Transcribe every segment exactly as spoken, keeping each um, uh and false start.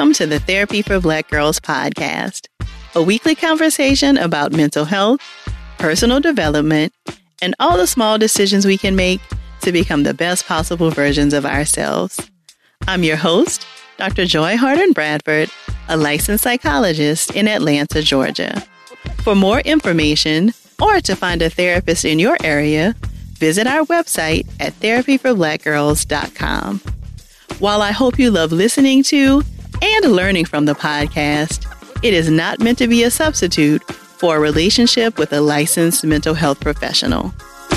Welcome to the Therapy for Black Girls podcast, a weekly conversation about mental health, personal development, and all the small decisions we can make to become the best possible versions of ourselves. I'm your host, Doctor Joy Harden Bradford, a licensed psychologist in Atlanta, Georgia. For more information or to find a therapist in your area, visit our website at therapy for black girls dot com. While I hope you love listening to and learning from the podcast, it is not meant to be a substitute for a relationship with a licensed mental health professional.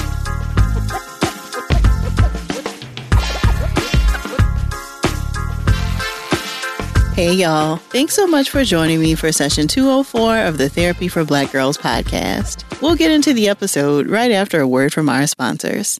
Hey y'all, thanks so much for joining me for session two oh four of the Therapy for Black Girls podcast. We'll get into the episode right after a word from our sponsors.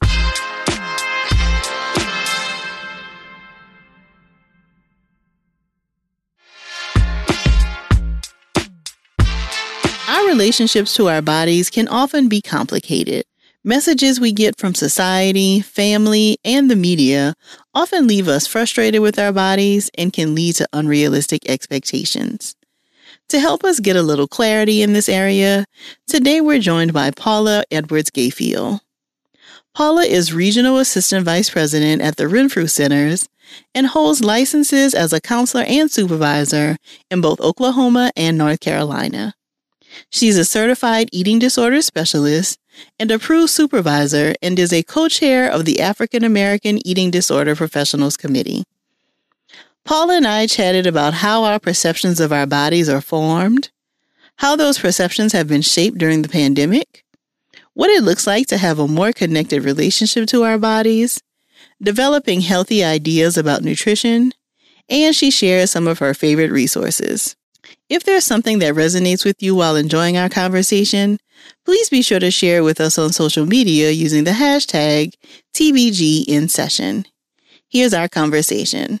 Our relationships to our bodies can often be complicated. Messages we get from society, family, and the media often leave us frustrated with our bodies and can lead to unrealistic expectations. To help us get a little clarity in this area, today we're joined by Paula Edwards-Gayfield. Paula is Regional Assistant Vice President at the Renfrew Centers and holds licenses as a counselor and supervisor in both Oklahoma and North Carolina. She's a certified eating disorder specialist and approved supervisor and is a co-chair of the African American Eating Disorder Professionals Committee. Paula and I chatted about how our perceptions of our bodies are formed, how those perceptions have been shaped during the pandemic, what it looks like to have a more connected relationship to our bodies, developing healthy ideas about nutrition, and she shares some of her favorite resources. If there's something that resonates with you while enjoying our conversation, please be sure to share it with us on social media using the hashtag T B G in session. Here's our conversation.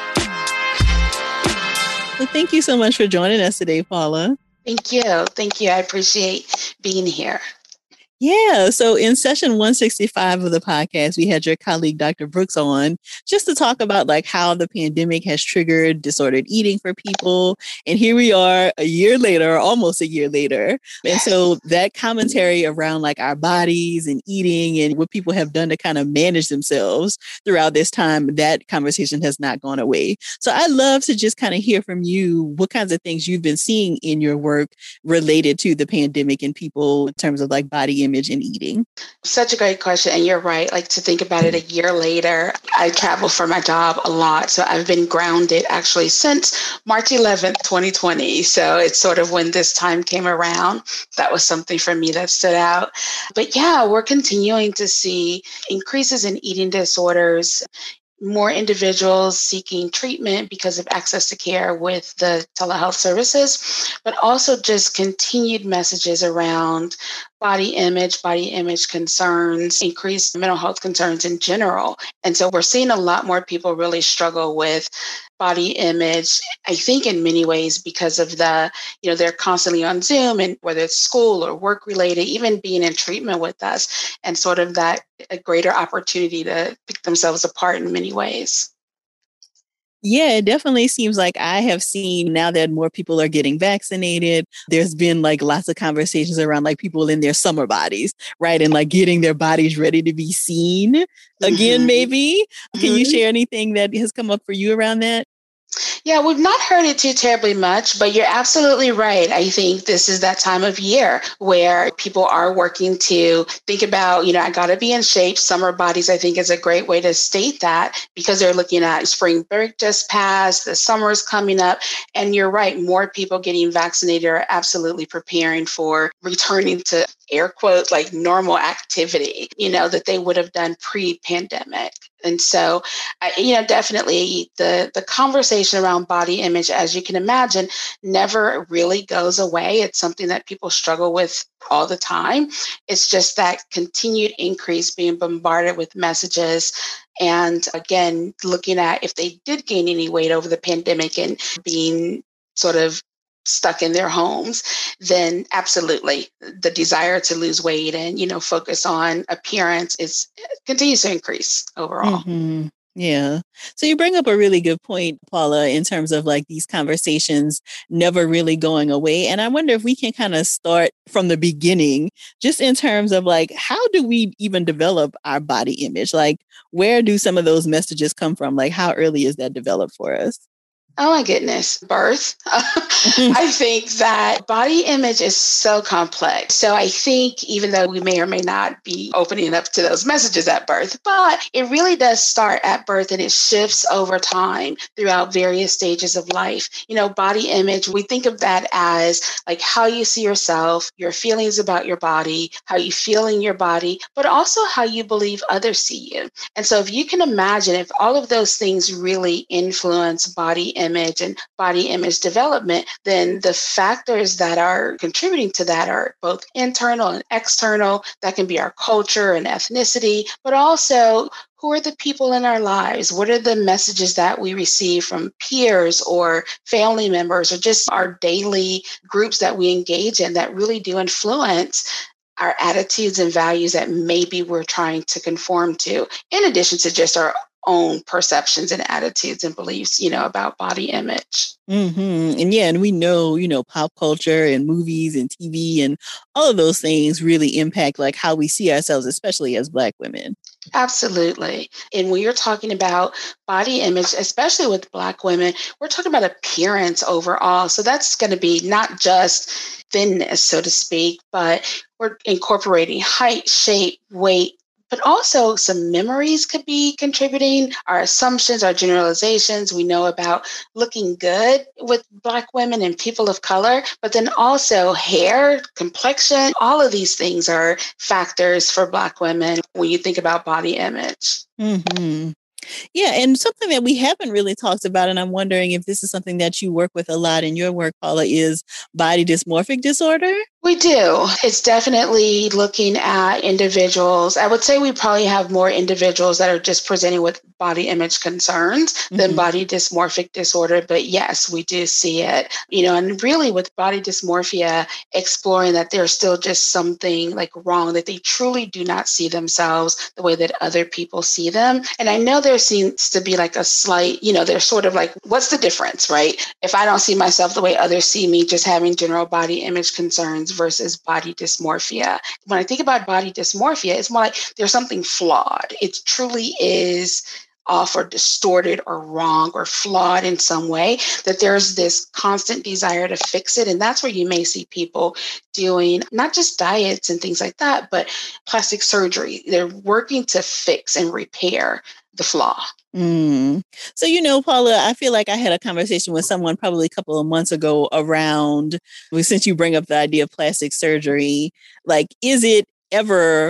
Well, thank you so much for joining us today, Paula. Thank you. Thank you. I appreciate being here. Yeah. So in session one sixty-five of the podcast, we had your colleague, Doctor Brooks, on just to talk about like how the pandemic has triggered disordered eating for people. And here we are a year later, almost a year later. And so that commentary around like our bodies and eating and what people have done to kind of manage themselves throughout this time, that conversation has not gone away. So I'd love to just kind of hear from you what kinds of things you've been seeing in your work related to the pandemic and people in terms of like body image and eating. Such a great question. And you're right. Like to think about it a year later, I travel for my job a lot. So I've been grounded actually since March eleventh, twenty twenty. So it's sort of when this time came around, that was something for me that stood out. But yeah, we're continuing to see increases in eating disorders, more individuals seeking treatment because of access to care with the telehealth services, but also just continued messages around body image, body image concerns, increased mental health concerns in general. And so we're seeing a lot more people really struggle with body image, I think in many ways because of the, you know, they're constantly on Zoom and whether it's school or work related, even being in treatment with us and sort of that a greater opportunity to pick themselves apart in many ways. Yeah, it definitely seems like I have seen now that more people are getting vaccinated. There's been like lots of conversations around like people in their summer bodies, right? And like getting their bodies ready to be seen again, mm-hmm. maybe. Mm-hmm. Can you share anything that has come up for you around that? Yeah, we've not heard it too terribly much, but you're absolutely right. I think this is that time of year where people are working to think about, you know, I got to be in shape. Summer bodies, I think, is a great way to state that because they're looking at spring break just passed, the summer's coming up. And you're right, more people getting vaccinated are absolutely preparing for returning to air quote, like normal activity, you know, that they would have done pre-pandemic. And so, I, you know, definitely the, the conversation around body image, as you can imagine, never really goes away. It's something that people struggle with all the time. It's just that continued increase being bombarded with messages. And again, looking at if they did gain any weight over the pandemic and being sort of stuck in their homes, then absolutely the desire to lose weight and, you know, focus on appearance is continues to increase overall. Mm-hmm. Yeah. So you bring up a really good point, Paula, in terms of like these conversations never really going away. And I wonder if we can kind of start from the beginning, just in terms of like, how do we even develop our body image? Like, where do some of those messages come from? Like, how early is that developed for us? Oh my goodness, birth. I think that body image is so complex. So I think even though we may or may not be opening up to those messages at birth, but it really does start at birth and it shifts over time throughout various stages of life. You know, body image, we think of that as like how you see yourself, your feelings about your body, how you feel in your body, but also how you believe others see you. And so if you can imagine if all of those things really influence body image, image and body image development, then the factors that are contributing to that are both internal and external. That can be our culture and ethnicity, but also who are the people in our lives? What are the messages that we receive from peers or family members or just our daily groups that we engage in that really do influence our attitudes and values that maybe we're trying to conform to, in addition to just our own perceptions and attitudes and beliefs, you know, about body image. Mm-hmm. And yeah, and we know, you know, pop culture and movies and T V and all of those things really impact like how we see ourselves, especially as Black women. Absolutely. And when you're talking about body image, especially with Black women, we're talking about appearance overall. So that's going to be not just thinness, so to speak, but we're incorporating height, shape, weight, but also some memories could be contributing, our assumptions, our generalizations. We know about looking good with Black women and people of color, but then also hair, complexion, all of these things are factors for Black women when you think about body image. Mm-hmm. Yeah, and something that we haven't really talked about, and I'm wondering if this is something that you work with a lot in your work, Paula, is body dysmorphic disorder. We do. It's definitely looking at individuals. I would say we probably have more individuals that are just presenting with body image concerns mm-hmm. than body dysmorphic disorder. But yes, we do see it, you know, and really with body dysmorphia, exploring that there's still just something like wrong, that they truly do not see themselves the way that other people see them. And I know there seems to be like a slight, you know, they're sort of like, what's the difference, right? If I don't see myself the way others see me, just having general body image concerns versus body dysmorphia. When I think about body dysmorphia, it's more like there's something flawed. It truly is off or distorted or wrong or flawed in some way, that there's this constant desire to fix it. And that's where you may see people doing not just diets and things like that, but plastic surgery. They're working to fix and repair the flaw. Mm. So, you know, Paula, I feel like I had a conversation with someone probably a couple of months ago around, since you bring up the idea of plastic surgery, like, is it ever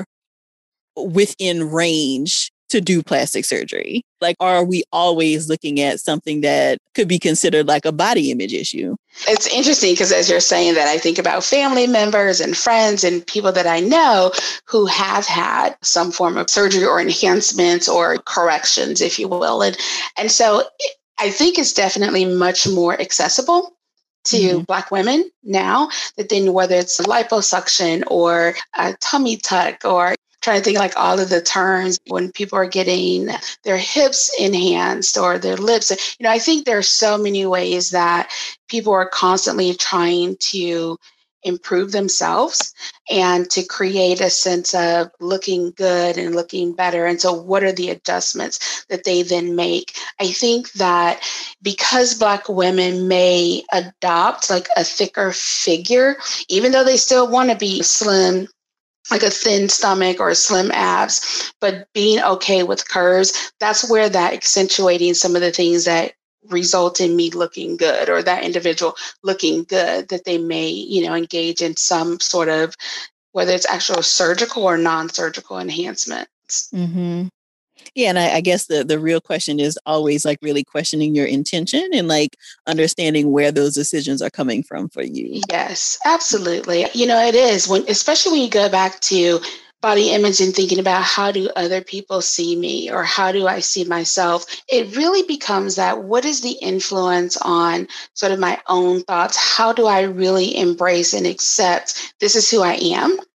within range to do plastic surgery? Like, are we always looking at something that could be considered like a body image issue? It's interesting because as you're saying that, I think about family members and friends and people that I know who have had some form of surgery or enhancements or corrections, if you will. And, and so I think it's definitely much more accessible to mm-hmm. Black women now, that then whether it's liposuction or a tummy tuck or trying to think like all of the terms when people are getting their hips enhanced or their lips. You know, I think there are so many ways that people are constantly trying to improve themselves and to create a sense of looking good and looking better. And so what are the adjustments that they then make? I think that because Black women may adopt like a thicker figure, even though they still want to be slim, like a thin stomach or slim abs, but being okay with curves, that's where that accentuating some of the things that result in me looking good or that individual looking good, that they may, you know, engage in some sort of, whether it's actual surgical or non-surgical enhancements. Mm-hmm. Yeah, and I, I guess the, the real question is always like really questioning your intention and like understanding where those decisions are coming from for you. Yes, absolutely. You know, it is when, especially when you go back to body image and thinking about how do other people see me or how do I see myself, it really becomes that what is the influence on sort of my own thoughts? How do I really embrace and accept this is who I am?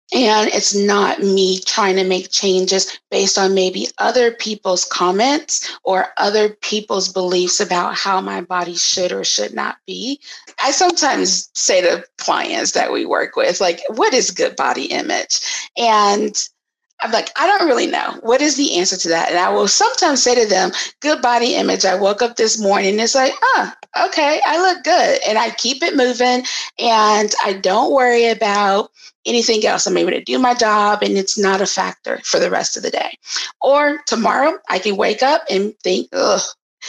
And it's not me trying to make changes based on maybe other people's comments or other people's beliefs about how my body should or should not be. I sometimes say to clients that we work with, like, what is good body image? And I'm like, I don't really know. What is the answer to that? And I will sometimes say to them, good body image. I woke up this morning and it's like, oh, okay, I look good. And I keep it moving and I don't worry about anything else. I'm able to do my job and it's not a factor for the rest of the day. Or tomorrow I can wake up and think, ugh,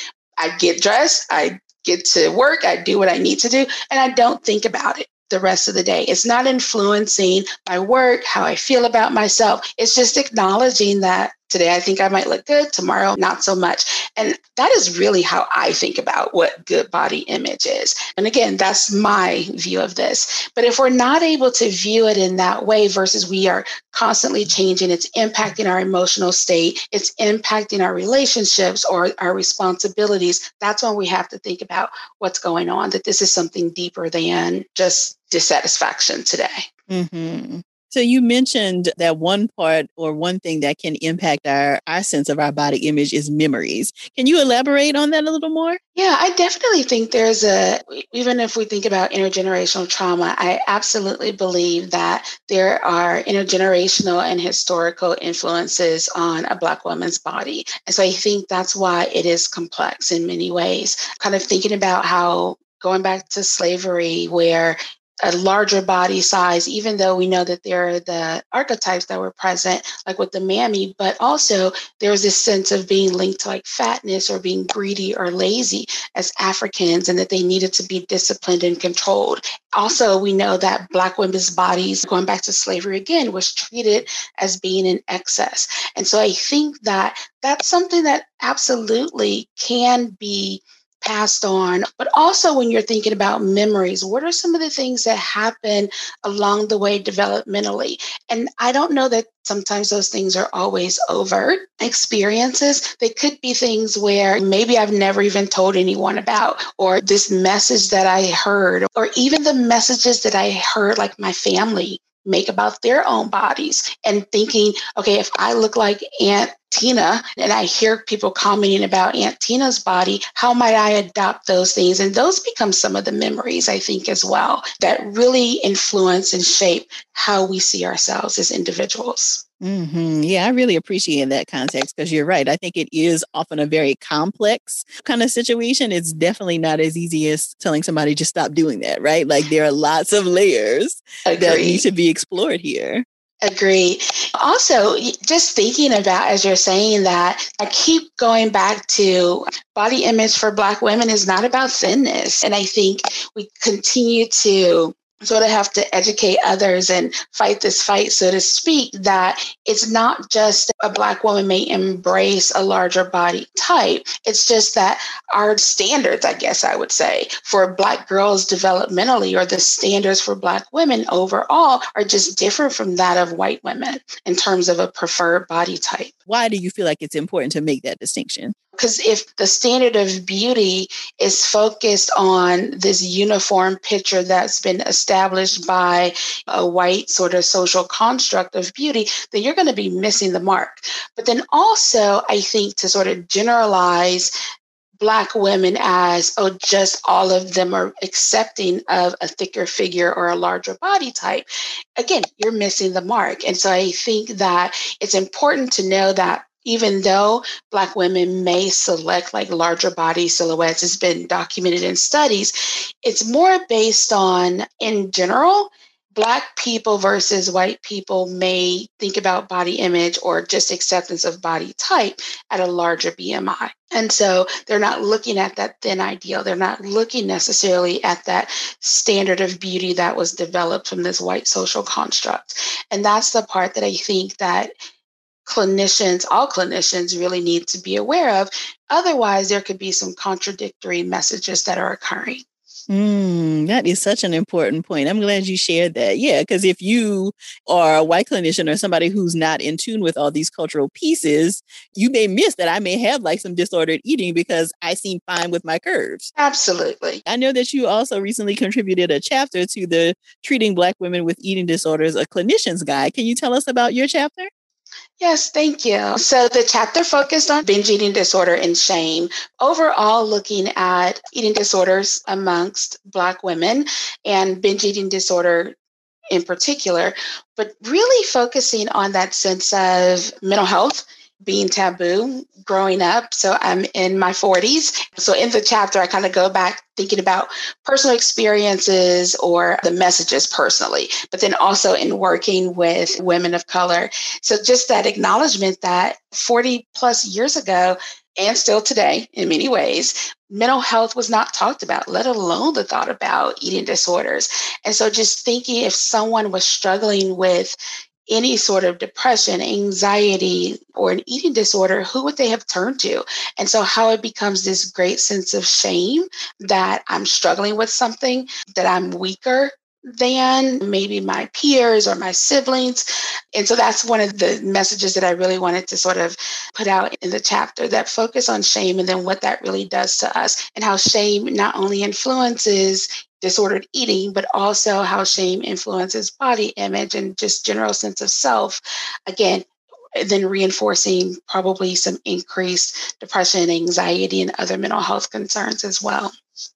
I get dressed, I get to work, I do what I need to do, and I don't think about it the rest of the day. It's not influencing my work, how I feel about myself. It's just acknowledging that today I think I might look good, tomorrow not so much. And that is really how I think about what good body image is. And again, that's my view of this. But if we're not able to view it in that way versus we are constantly changing, it's impacting our emotional state, it's impacting our relationships or our responsibilities, that's when we have to think about what's going on, that this is something deeper than just dissatisfaction today. Mm-hmm. So you mentioned that one part or one thing that can impact our, our sense of our body image is memories. Can you elaborate on that a little more? Yeah, I definitely think there's a, even if we think about intergenerational trauma, I absolutely believe that there are intergenerational and historical influences on a Black woman's body. And so I think that's why it is complex in many ways. Kind of thinking about how going back to slavery, where a larger body size, even though we know that there are the archetypes that were present, like with the mammy, but also there was this sense of being linked to like fatness or being greedy or lazy as Africans, and that they needed to be disciplined and controlled. Also, we know that Black women's bodies, going back to slavery again, was treated as being in excess. And so I think that that's something that absolutely can be passed on. But also when you're thinking about memories, what are some of the things that happen along the way developmentally? And I don't know that sometimes those things are always overt experiences. They could be things where maybe I've never even told anyone about, or this message that I heard, or even the messages that I heard like my family make about their own bodies, and thinking, okay, if I look like Aunt Tina and I hear people commenting about Aunt Tina's body, how might I adopt those things? And those become some of the memories, I think, as well, that really influence and shape how we see ourselves as individuals. Mm-hmm. Yeah, I really appreciate that context because you're right. I think it is often a very complex kind of situation. It's definitely not as easy as telling somebody just stop doing that, right? Like there are lots of layers Agreed. that need to be explored here. Agreed. Also, just thinking about, as you're saying that, I keep going back to body image for Black women is not about thinness. And I think we continue to sort of have to educate others and fight this fight, so to speak, that it's not just a Black woman may embrace a larger body type. It's just that our standards, I guess I would say, for Black girls developmentally, or the standards for Black women overall, are just different from that of white women in terms of a preferred body type. Why do you feel like it's important to make that distinction? Because if the standard of beauty is focused on this uniform picture that's been established by a white sort of social construct of beauty, then you're going to be missing the mark. But then also, I think to sort of generalize Black women as, oh, just all of them are accepting of a thicker figure or a larger body type, again, you're missing the mark. And so I think that it's important to know that even though Black women may select like larger body silhouettes, has been documented in studies, it's more based on, in general, Black people versus white people may think about body image or just acceptance of body type at a larger B M I. And so they're not looking at that thin ideal. They're not looking necessarily at that standard of beauty that was developed from this white social construct. And that's the part that I think that clinicians, all clinicians really need to be aware of. Otherwise, there could be some contradictory messages that are occurring. Mm, that is such an important point. I'm glad you shared that. Yeah, because if you are a white clinician or somebody who's not in tune with all these cultural pieces, you may miss that I may have like some disordered eating because I seem fine with my curves. Absolutely. I know that you also recently contributed a chapter to the Treating Black Women with Eating Disorders, a clinician's guide. Can you tell us about your chapter? Yes, thank you. So the chapter focused on binge eating disorder and shame, overall looking at eating disorders amongst Black women and binge eating disorder in particular, but really focusing on that sense of mental health being taboo growing up. So I'm in my forties. So in the chapter, I kind of go back thinking about personal experiences or the messages personally, but then also in working with women of color. So just that acknowledgement that forty plus years ago, and still today in many ways, mental health was not talked about, let alone the thought about eating disorders. And so just thinking if someone was struggling with any sort of depression, anxiety, or an eating disorder, who would they have turned to? And so how it becomes this great sense of shame that I'm struggling with something, that I'm weaker than maybe my peers or my siblings. And so that's one of the messages that I really wanted to sort of put out in the chapter, that focus on shame and then what that really does to us, and how shame not only influences disordered eating, but also how shame influences body image and just general sense of self. Again, then reinforcing probably some increased depression, anxiety, and other mental health concerns as well.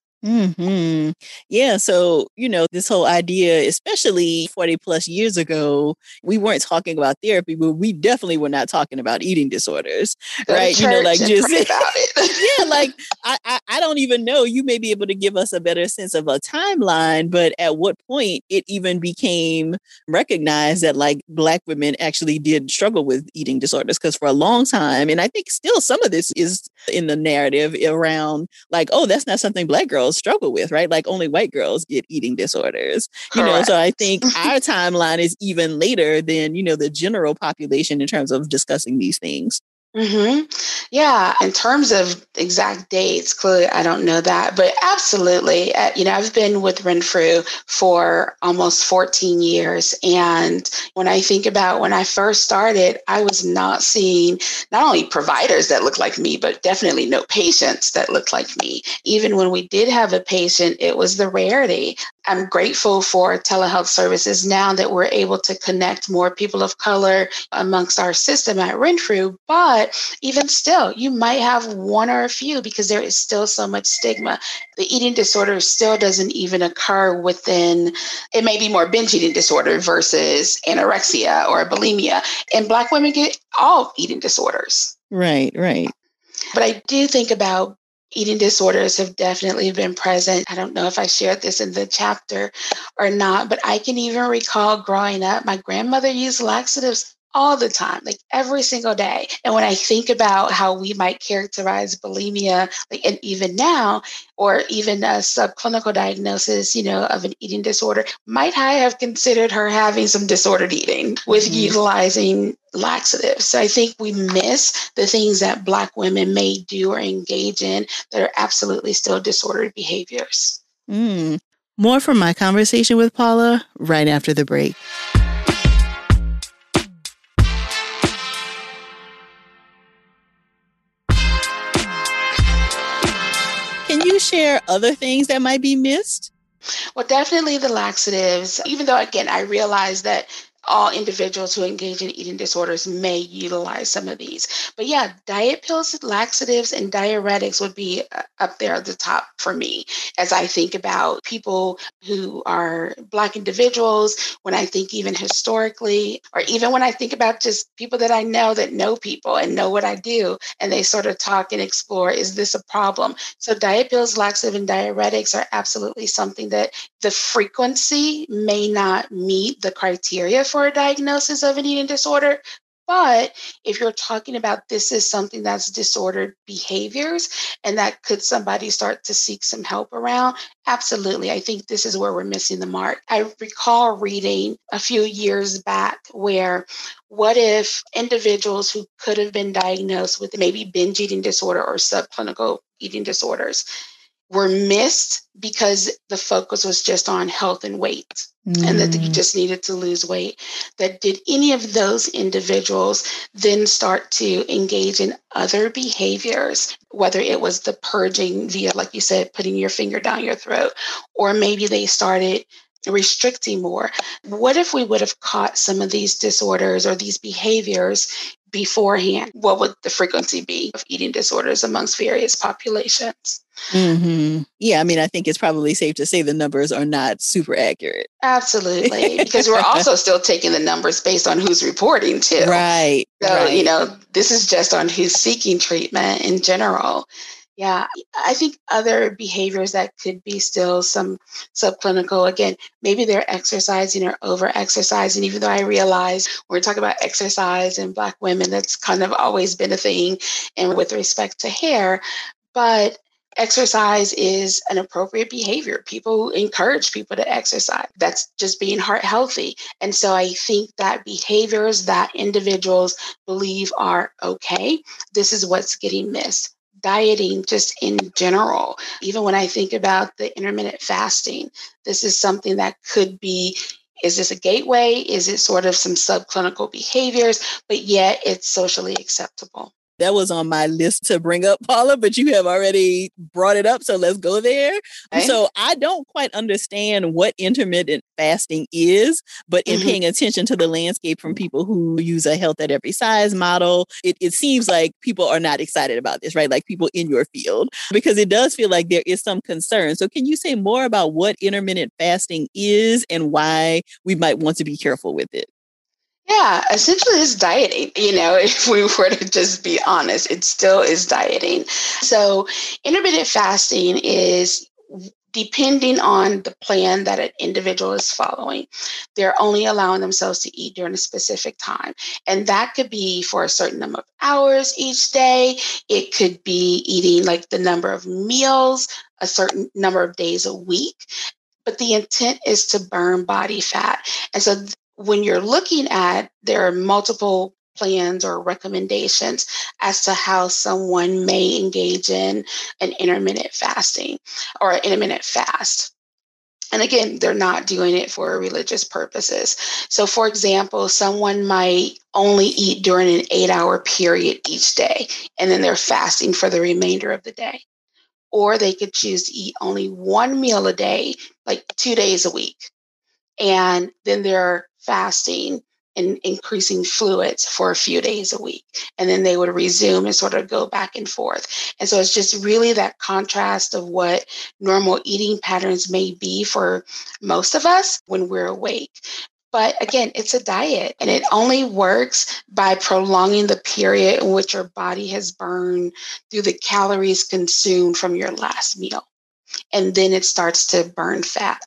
Hmm. Yeah. So, you know, this whole idea, especially forty plus years ago, we weren't talking about therapy, but we definitely were not talking about eating disorders, Go to right? You know, like church and just, pray about it. yeah, like I, I, I don't even know. You may be able to give us a better sense of a timeline, but at what point it even became recognized that like Black women actually did struggle with eating disorders? Because for a long time, and I think still some of this is in the narrative around like, oh, that's not something Black girls struggle with, right? Like only white girls get eating disorders, you know? Correct. So I think our timeline is even later than, you know, the general population in terms of discussing these things. Mm-hmm. Yeah, in terms of exact dates, clearly I don't know that, but absolutely. Uh, you know, I've been with Renfrew for almost fourteen years. And when I think about when I first started, I was not seeing not only providers that looked like me, but definitely no patients that looked like me. Even when we did have a patient, it was the rarity. I'm grateful for telehealth services now that we're able to connect more people of color amongst our system at Renfrew, but even still, you might have one or a few because there is still so much stigma. The eating disorder still doesn't even occur within, it may be more binge eating disorder versus anorexia or bulimia. And Black women get all eating disorders. Right, right. But I do think about eating disorders have definitely been present. I don't know if I shared this in the chapter or not, but I can even recall growing up, my grandmother used laxatives all the time, like every single day. And when I think about how we might characterize bulimia, like, and even now, or even a subclinical diagnosis, you know, of an eating disorder, might I have considered her having some disordered eating with mm-hmm. utilizing laxatives? So I think we miss the things that Black women may do or engage in that are absolutely still disordered behaviors. Mm. More from my conversation with Paula right after the break. Can you share other things that might be missed? Well, definitely the laxatives, even though, again, I realize that all individuals who engage in eating disorders may utilize some of these. But yeah, diet pills, laxatives, and diuretics would be up there at the top for me as I think about people who are Black individuals, when I think even historically, or even when I think about just people that I know that know people and know what I do, and they sort of talk and explore, is this a problem? So diet pills, laxative, and diuretics are absolutely something that the frequency may not meet the criteria for a diagnosis of an eating disorder. But if you're talking about this is something that's disordered behaviors and that could somebody start to seek some help around, absolutely. I think this is where we're missing the mark. I recall reading a few years back where what if individuals who could have been diagnosed with maybe binge eating disorder or subclinical eating disorders, were missed because the focus was just on health and weight, mm. and that you just needed to lose weight. That did any of those individuals then start to engage in other behaviors, whether it was the purging via, like you said, putting your finger down your throat, or maybe they started restricting more. What if we would have caught some of these disorders or these behaviors beforehand? What would the frequency be of eating disorders amongst various populations? Mm-hmm. Yeah, I mean, I think it's probably safe to say the numbers are not super accurate. Absolutely, because we're also still taking the numbers based on who's reporting too. Right. So, right. you know, this is just on who's seeking treatment in general. Yeah, I think other behaviors that could be still some subclinical, again, maybe they're exercising or over-exercising, even though I realize when we're talking about exercise in Black women, that's kind of always been a thing, and with respect to hair, but exercise is an appropriate behavior. People encourage people to exercise. That's just being heart healthy. And so I think that behaviors that individuals believe are okay, this is what's getting missed. Dieting just in general. Even when I think about the intermittent fasting, this is something that could be, is this a gateway? Is it sort of some subclinical behaviors, but yet it's socially acceptable? That was on my list to bring up, Paula, but you have already brought it up, so let's go there. Okay. So I don't quite understand what intermittent fasting is, but in mm-hmm. paying attention to the landscape from people who use a health at every size model, it, it seems like people are not excited about this, right? Like people in your field, because it does feel like there is some concern. So can you say more about what intermittent fasting is and why we might want to be careful with it? Yeah, essentially it's dieting. You know, if we were to just be honest, it still is dieting. So intermittent fasting is depending on the plan that an individual is following. They're only allowing themselves to eat during a specific time. And that could be for a certain number of hours each day. It could be eating like the number of meals, a certain number of days a week. But the intent is to burn body fat. And so th- when you're looking at, there are multiple plans or recommendations as to how someone may engage in an intermittent fasting or an intermittent fast. And again, they're not doing it for religious purposes. So for example, someone might only eat during an eight hour period each day, and then they're fasting for the remainder of the day. Or they could choose to eat only one meal a day, like two days a week. And then they're fasting and increasing fluids for a few days a week. And then they would resume and sort of go back and forth. And so it's just really that contrast of what normal eating patterns may be for most of us when we're awake. But again, it's a diet, and it only works by prolonging the period in which your body has burned through the calories consumed from your last meal. And then it starts to burn fat.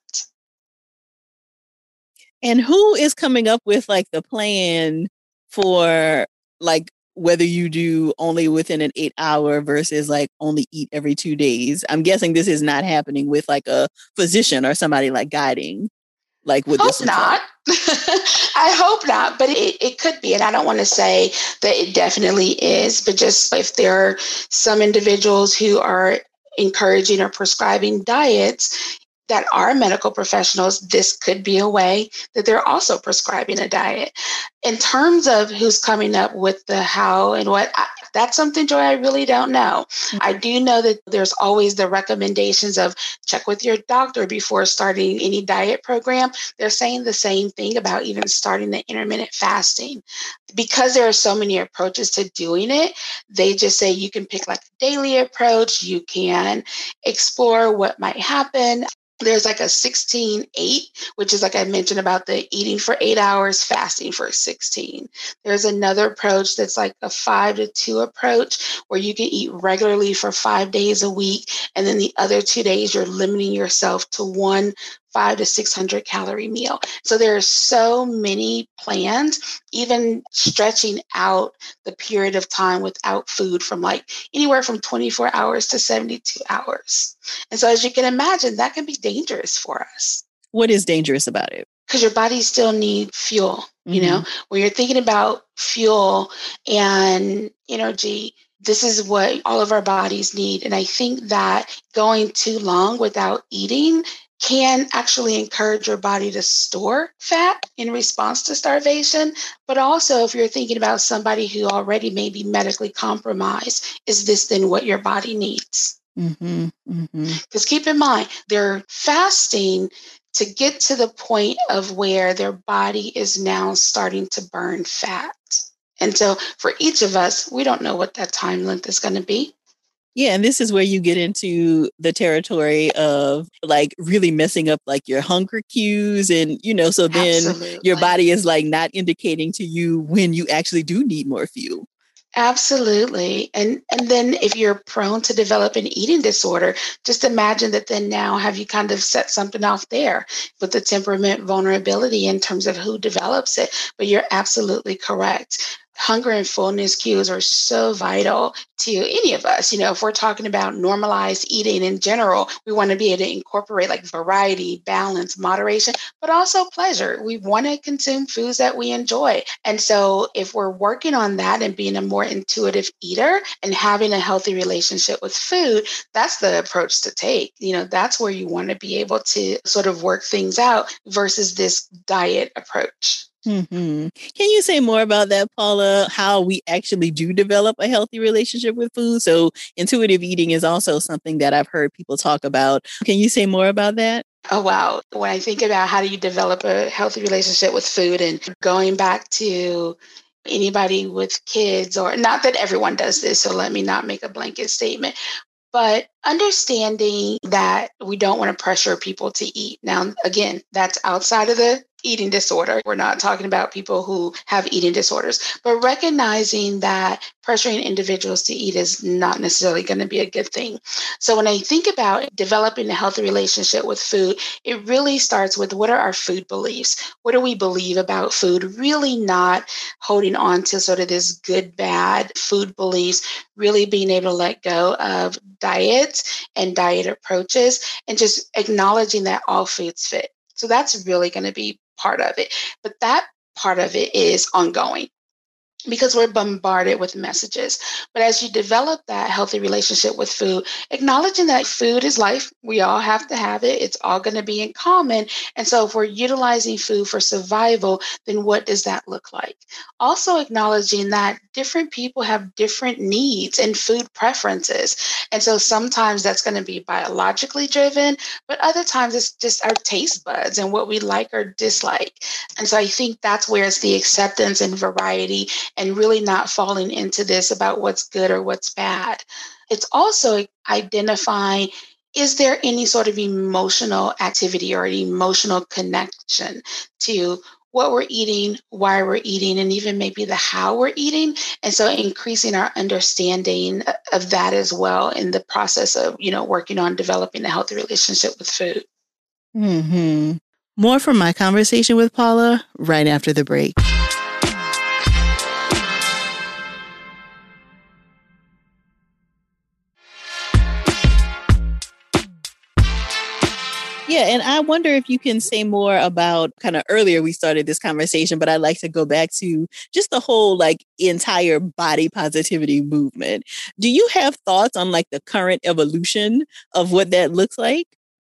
And who is coming up with like the plan for like whether you do only within an eight hour versus like only eat every two days? I'm guessing this is not happening with like a physician or somebody like guiding. Like what hope this not. I hope not, but it, it could be. And I don't want to say that it definitely is, but just if there are some individuals who are encouraging or prescribing diets that are medical professionals, this could be a way that they're also prescribing a diet. In terms of who's coming up with the how and what, I, that's something, Joy, I really don't know. Mm-hmm. I do know that there's always the recommendations of check with your doctor before starting any diet program. They're saying the same thing about even starting the intermittent fasting. Because there are so many approaches to doing it, they just say you can pick like a daily approach, you can explore what might happen. There's like a sixteen eight, which is like I mentioned about the eating for eight hours, fasting for sixteen. There's another approach that's like a five to two approach where you can eat regularly for five days a week. And then the other two days, you're limiting yourself to one five to six hundred calorie meal. So there are so many plans, even stretching out the period of time without food from like anywhere from twenty-four hours to seventy-two hours. And so as you can imagine, that can be dangerous for us. What is dangerous about it? Because your body still needs fuel. Mm-hmm. You know, when you're thinking about fuel and energy, this is what all of our bodies need. And I think that going too long without eating can actually encourage your body to store fat in response to starvation. But also, if you're thinking about somebody who already may be medically compromised, is this then what your body needs? Mm-hmm, mm-hmm. Because keep in mind, they're fasting to get to the point of where their body is now starting to burn fat. And so for each of us, we don't know what that time length is going to be. Yeah, and this is where you get into the territory of like really messing up like your hunger cues. And, you know, so then Absolutely. Your body is like not indicating to you when you actually do need more fuel. Absolutely. And and then if you're prone to develop an eating disorder, just imagine that then now have you kind of set something off there with the temperament vulnerability in terms of who develops it. But you're absolutely correct. Hunger and fullness cues are so vital to any of us. You know, if we're talking about normalized eating in general, we want to be able to incorporate like variety, balance, moderation, but also pleasure. We want to consume foods that we enjoy. And so if we're working on that and being a more intuitive eater and having a healthy relationship with food, that's the approach to take. You know, that's where you want to be able to sort of work things out versus this diet approach. Mm-hmm. Can you say more about that, Paula? How we actually do develop a healthy relationship with food? So intuitive eating is also something that I've heard people talk about. Can you say more about that? Oh, wow. When I think about how do you develop a healthy relationship with food and going back to anybody with kids, or not that everyone does this, so let me not make a blanket statement, but understanding that we don't want to pressure people to eat. Now, again, that's outside of the eating disorder. We're not talking about people who have eating disorders, but recognizing that pressuring individuals to eat is not necessarily going to be a good thing. So when I think about developing a healthy relationship with food, it really starts with what are our food beliefs? What do we believe about food? Really not holding on to sort of this good, bad food beliefs, really being able to let go of diets and diet approaches and just acknowledging that all foods fit. So that's really going to be part of it. But that part of it is ongoing, because we're bombarded with messages. But as you develop that healthy relationship with food, acknowledging that food is life, we all have to have it. It's all going to be in common. And so if we're utilizing food for survival, then what does that look like? Also acknowledging that different people have different needs and food preferences. And so sometimes that's going to be biologically driven, but other times it's just our taste buds and what we like or dislike. And so I think that's where it's the acceptance and variety and really not falling into this about what's good or what's bad. It's also identifying, is there any sort of emotional activity or an emotional connection to what we're eating, why we're eating, and even maybe the how we're eating. And so increasing our understanding of that as well in the process of, you know, working on developing a healthy relationship with food. Mm-hmm. More from my conversation with Paula right after the break. Yeah, and I wonder if you can say more about kind of earlier we started this conversation, but I'd like to go back to just the whole like entire body positivity movement. Do you have thoughts on like the current evolution of what that looks like?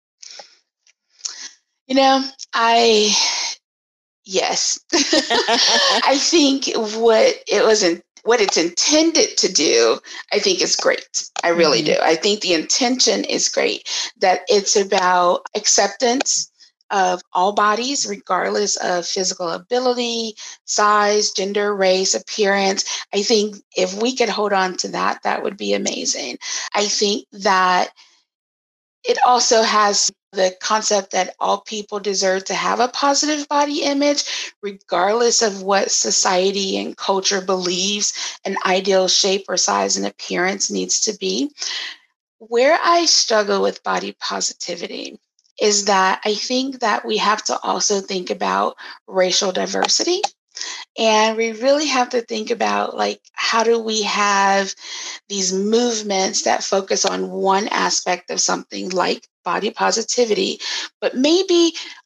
You know, I, yes, I think what it was in, what it's intended to do, I think is great. I really mm-hmm. do. I think the intention is great, that it's about acceptance of all bodies, regardless of physical ability, size, gender, race, appearance. I think if we could hold on to that, that would be amazing. I think that it also has the concept that all people deserve to have a positive body image, regardless of what society and culture believes an ideal shape or size and appearance needs to be. Where I struggle with body positivity is that I think that we have to also think about racial diversity. And we really have to think about, like, how do we have these movements that focus on one aspect of something like body positivity, but maybe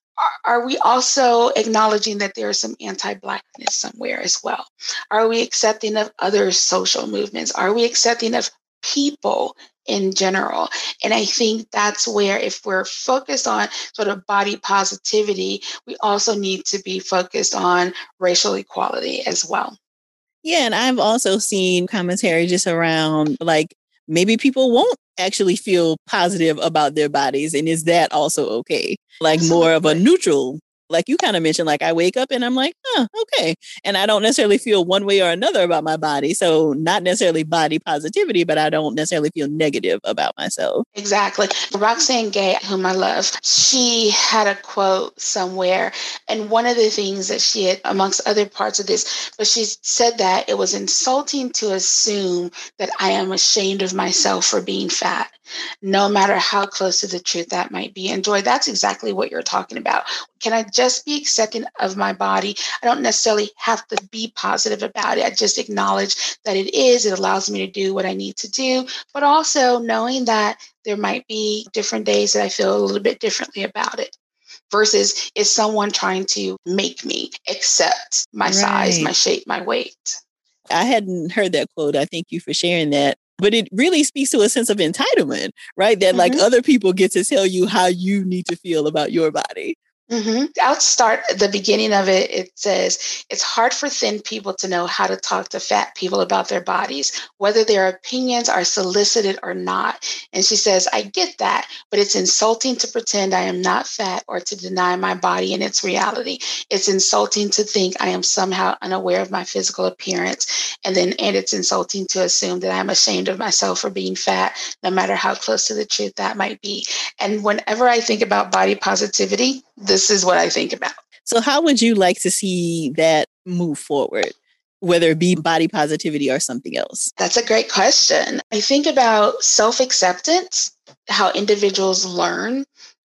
Are, are we also acknowledging that there is some anti-Blackness somewhere as well? Are we accepting of other social movements? Are we accepting of people in general? And I think that's where, if we're focused on sort of body positivity, we also need to be focused on racial equality as well. Yeah, and I've also seen commentary just around like maybe people won't actually feel positive about their bodies. And is that also okay? Like Absolutely. More of a neutral, like you kind of mentioned, like I wake up and I'm like, huh, okay. And I don't necessarily feel one way or another about my body. So not necessarily body positivity, but I don't necessarily feel negative about myself. Exactly. Roxane Gay, whom I love, she had a quote somewhere. And one of the things that she had, amongst other parts of this, but she said that it was insulting to assume that I am ashamed of myself for being fat, no matter how close to the truth that might be. And Joy, that's exactly what you're talking about. Can I just be accepting of my body? I don't necessarily have to be positive about it. I just acknowledge that it is. It allows me to do what I need to do, but also knowing that there might be different days that I feel a little bit differently about it. Versus is someone trying to make me accept my right. size, my shape, my weight. I hadn't heard that quote. I thank you for sharing that. But it really speaks to a sense of entitlement, right? That mm-hmm. like other people get to tell you how you need to feel about your body. Mm-hmm. I'll start at the beginning of it. It says, it's hard for thin people to know how to talk to fat people about their bodies, whether their opinions are solicited or not. And she says, I get that, but it's insulting to pretend I am not fat or to deny my body and its reality. It's insulting to think I am somehow unaware of my physical appearance. And then, and it's insulting to assume that I'm ashamed of myself for being fat, no matter how close to the truth that might be. And whenever I think about body positivity, this is what I think about. So how would you like to see that move forward, whether it be body positivity or something else? That's a great question. I think about self-acceptance, how individuals learn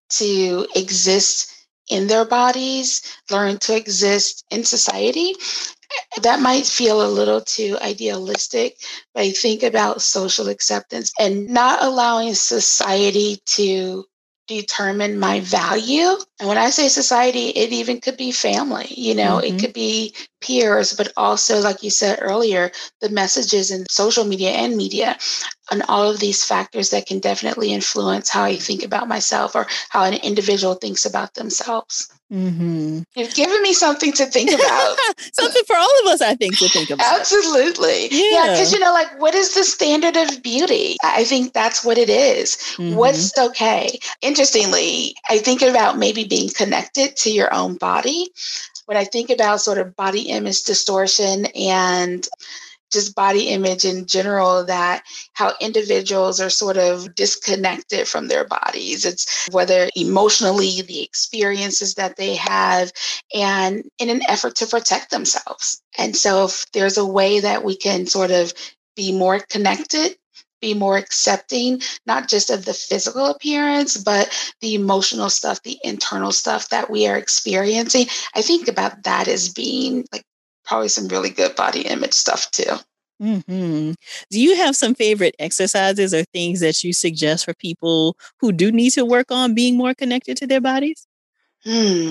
to exist in their bodies, learn to exist in society. That might feel a little too idealistic, but I think about social acceptance and not allowing society to determine my value. And when I say society, it even could be family, you know, mm-hmm. it could be peers, but also, like you said earlier, the messages in social media and media, and all of these factors that can definitely influence how I think about myself or how an individual thinks about themselves. Mm-hmm. You've given me something to think about. Something for all of us, I think, to think about. Absolutely. Yeah, because, yeah, you know, like, what is the standard of beauty? I think that's what it is. Mm-hmm. What's okay? Interestingly, I think about maybe being connected to your own body. When I think about sort of body image distortion and just body image in general, that how individuals are sort of disconnected from their bodies. It's whether emotionally, the experiences that they have, and in an effort to protect themselves. And so if there's a way that we can sort of be more connected, be more accepting, not just of the physical appearance, but the emotional stuff, the internal stuff that we are experiencing, I think about that as being like probably some really good body image stuff too. Mm-hmm. Do you have some favorite exercises or things that you suggest for people who do need to work on being more connected to their bodies? Hmm.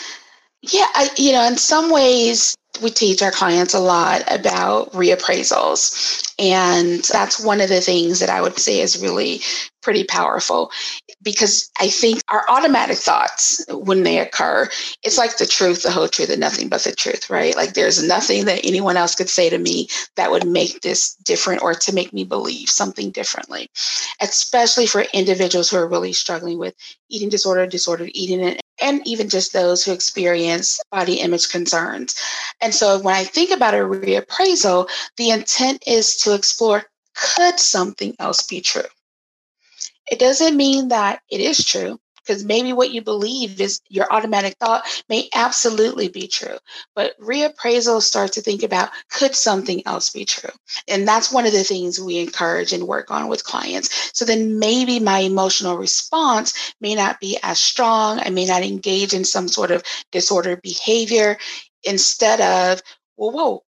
Yeah, I, you know, in some ways, we teach our clients a lot about reappraisals. And that's one of the things that I would say is really pretty powerful, because I think our automatic thoughts when they occur, it's like the truth, the whole truth, and nothing but the truth, right? Like there's nothing that anyone else could say to me that would make this different or to make me believe something differently, especially for individuals who are really struggling with eating disorder, disordered eating, and, and even just those who experience body image concerns. And so when I think about a reappraisal, the intent is to explore, could something else be true? It doesn't mean that it is true, because maybe what you believe is your automatic thought may absolutely be true. But reappraisal starts to think about, could something else be true? And that's one of the things we encourage and work on with clients. So then maybe my emotional response may not be as strong. I may not engage in some sort of disordered behavior. Instead of, well, whoa,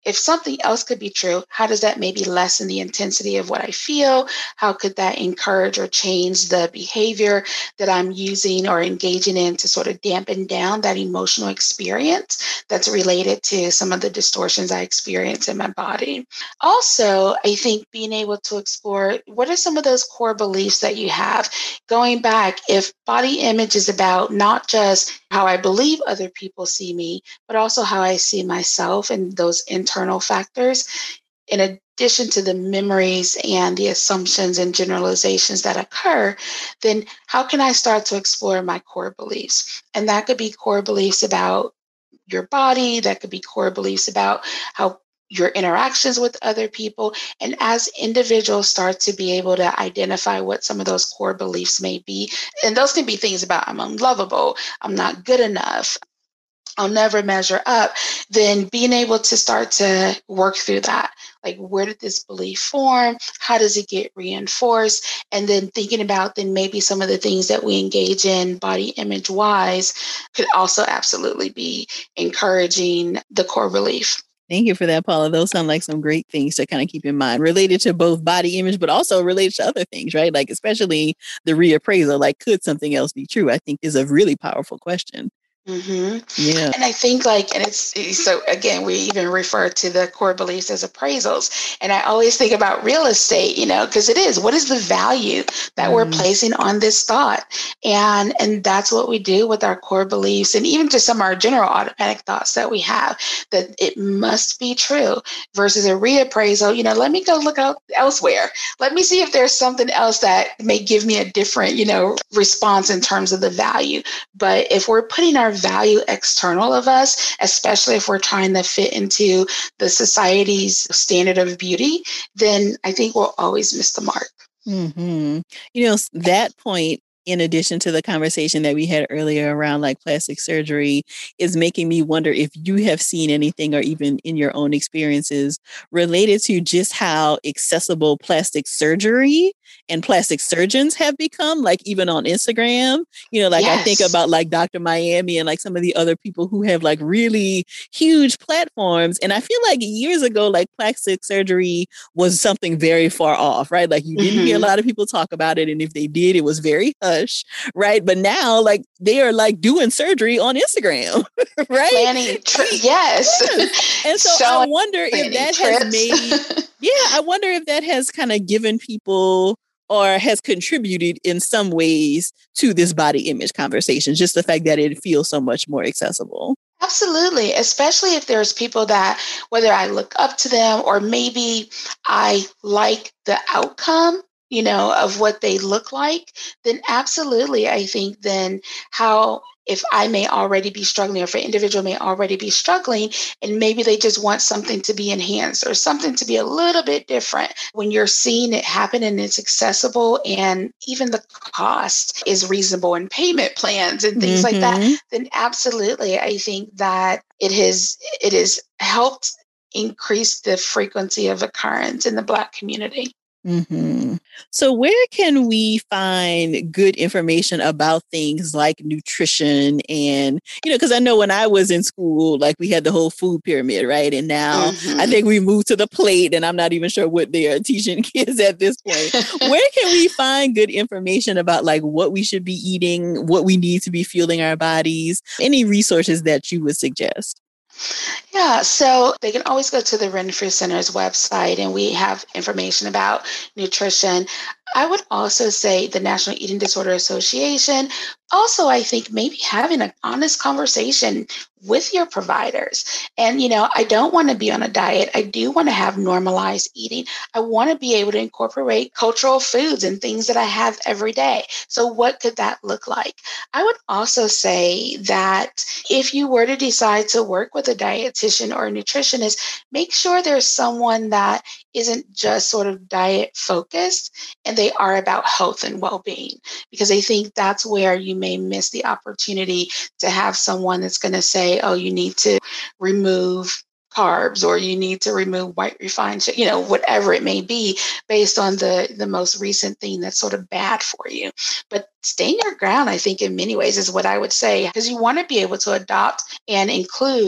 if something else could be true, how does that maybe lessen the intensity of what I feel? How could that encourage or change the behavior that I'm using or engaging in to sort of dampen down that emotional experience that's related to some of the distortions I experience in my body? Also, I think being able to explore what are some of those core beliefs that you have. Going back, if body image is about not just how I believe other people see me, but also how I see myself and those internal factors, in addition to the memories and the assumptions and generalizations that occur, then how can I start to explore my core beliefs? And that could be core beliefs about your body, that could be core beliefs about how your interactions with other people. And as individuals start to be able to identify what some of those core beliefs may be, and those can be things about I'm unlovable, I'm not good enough, I'll never measure up, then being able to start to work through that. Like, where did this belief form? How does it get reinforced? And then thinking about then maybe some of the things that we engage in body image wise could also absolutely be encouraging the core belief. Thank you for that, Paula. Those sound like some great things to kind of keep in mind related to both body image, but also related to other things, right? Like, especially the reappraisal, like, could something else be true? I think is a really powerful question. Mm-hmm. Yeah. And I think like, and it's, so again, we even refer to the core beliefs as appraisals. And I always think about real estate, you know, because it is, what is the value that mm. we're placing on this thought? And, and that's what we do with our core beliefs. And even just some of our general automatic thoughts that we have, that it must be true versus a reappraisal. You know, let me go look out elsewhere. Let me see if there's something else that may give me a different, you know, response in terms of the value. But if we're putting our value external of us, especially if we're trying to fit into the society's standard of beauty, then I think we'll always miss the mark. Mm-hmm. You know, that point, in addition to the conversation that we had earlier around like plastic surgery, is making me wonder if you have seen anything or even in your own experiences related to just how accessible plastic surgery and plastic surgeons have become, like even on Instagram. You know, like yes. I think about like Doctor Miami and like some of the other people who have like really huge platforms. And I feel like years ago, like plastic surgery was something very far off, right? Like you didn't mm-hmm. hear a lot of people talk about it. And if they did, it was very hush, right? But now like they are like doing surgery on Instagram, right? Planning, tri- yes. yes. And so Showing I wonder if that trips. has made, yeah, I wonder if that has kind of given people or has contributed in some ways to this body image conversation, just the fact that it feels so much more accessible. Absolutely, especially if there's people that, whether I look up to them or maybe I like the outcome, you know, of what they look like, then absolutely, I think then how, if I may already be struggling or if an individual may already be struggling and maybe they just want something to be enhanced or something to be a little bit different, when you're seeing it happen and it's accessible and even the cost is reasonable in payment plans and things mm-hmm. like that, then absolutely, I think that it has, it has helped increase the frequency of occurrence in the Black community. Mm-hmm. So where can we find good information about things like nutrition? And, you know, because I know when I was in school, like we had the whole food pyramid, right? And now mm-hmm. I think we moved to the plate and I'm not even sure what they are teaching kids at this point. Where can we find good information about like what we should be eating, what we need to be fueling our bodies? Any resources that you would suggest? Yeah, so they can always go to the Renfrew Center's website and we have information about nutrition. I would also say the National Eating Disorder Association. Also, I think maybe having an honest conversation with your providers. And, you know, I don't want to be on a diet. I do want to have normalized eating. I want to be able to incorporate cultural foods and things that I have every day. So what could that look like? I would also say that if you were to decide to work with a dietitian or a nutritionist, make sure there's someone that isn't just sort of diet focused and they are about health and well-being, because I think that's where you may miss the opportunity to have someone that's going to say, oh, you need to remove carbs or you need to remove white refined sugar, you know, whatever it may be based on the, the most recent thing that's sort of bad for you. But staying your ground, I think in many ways is what I would say, because you want to be able to adopt and include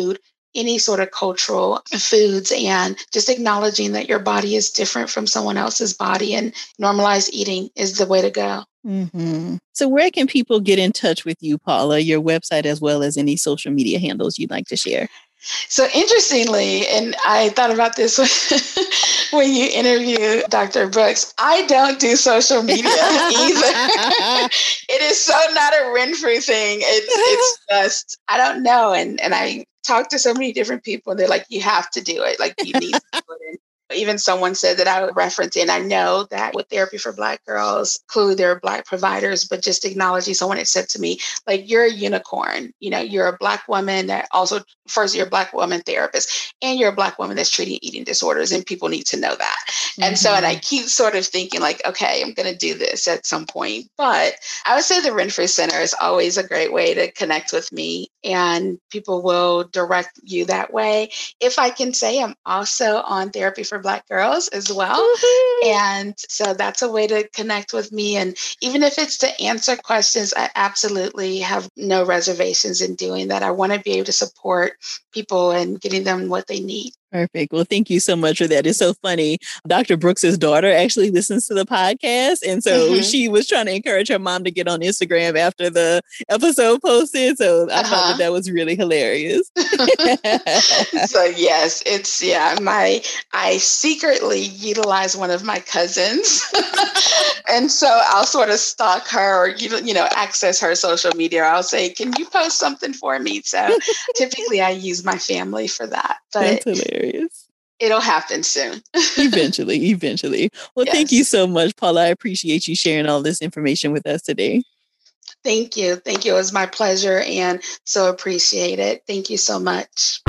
any sort of cultural foods, and just acknowledging that your body is different from someone else's body, and normalized eating is the way to go. Mm-hmm. So where can people get in touch with you, Paula, your website, as well as any social media handles you'd like to share? So interestingly, and I thought about this when you interview Doctor Brooks, I don't do social media either. It is so not a Renfrew thing. It's, it's just, I don't know. And, and I talk to so many different people, and they're like, you have to do it. Like, you need to do it. Even someone said that I would reference, and I know that with Therapy for Black Girls, clearly there are Black providers, but just acknowledging someone had said to me, like, you're a unicorn. You know, you're a Black woman that also, first, you're a Black woman therapist, and you're a Black woman that's treating eating disorders, and people need to know that. Mm-hmm. And so, and I keep sort of thinking like, okay, I'm going to do this at some point. But I would say the Renfrew Center is always a great way to connect with me, and people will direct you that way. If I can say, I'm also on Therapy for Black Girls as well. Mm-hmm. And so that's a way to connect with me. And even if it's to answer questions, I absolutely have no reservations in doing that. I want to be able to support people and getting them what they need. Perfect. Well, thank you so much for that. It's so funny. Doctor Brooks's daughter actually listens to the podcast. And so mm-hmm. she was trying to encourage her mom to get on Instagram after the episode posted. So I uh-huh. thought that that was really hilarious. So yes, it's, yeah, my, I secretly utilize one of my cousins. And so I'll sort of stalk her, or, you know, access her social media. I'll say, can you post something for me? So typically I use my family for that. But that's hilarious. It'll happen soon. eventually, eventually. Well, yes. Thank you so much, Paula. I appreciate you sharing all this information with us today. Thank you. Thank you. It was my pleasure, and so appreciate it. Thank you so much.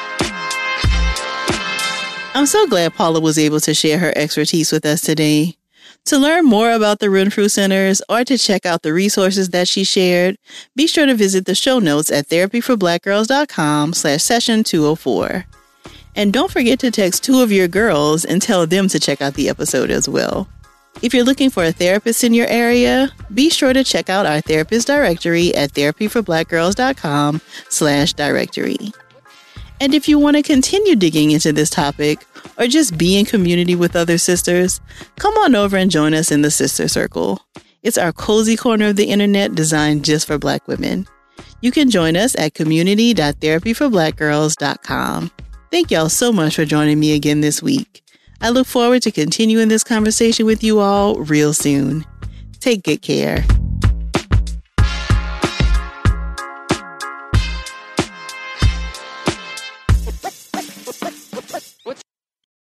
I'm so glad Paula was able to share her expertise with us today. To learn more about the Renfrew Centers or to check out the resources that she shared, be sure to visit the show notes at therapyforblackgirls.com slash session 204. And don't forget to text two of your girls and tell them to check out the episode as well. If you're looking for a therapist in your area, be sure to check out our therapist directory at therapyforblackgirls.com slash directory. And if you want to continue digging into this topic or just be in community with other sisters, come on over and join us in the Sister Circle. It's our cozy corner of the internet designed just for Black women. You can join us at community dot therapy for black girls dot com. Thank y'all so much for joining me again this week. I look forward to continuing this conversation with you all real soon. Take good care.